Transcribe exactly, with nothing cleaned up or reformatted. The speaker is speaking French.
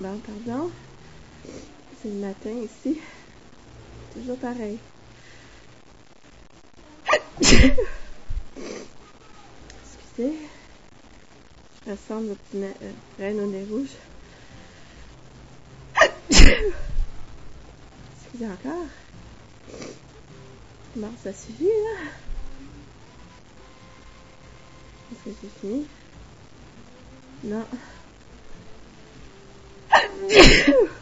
Bon, pardon. C'est le matin ici. Toujours pareil. Excusez. Je ressemble au petit na- euh, reine au nez rouge. Excusez encore. Bon, ça suffit, là. Est-ce que c'est fini? Non.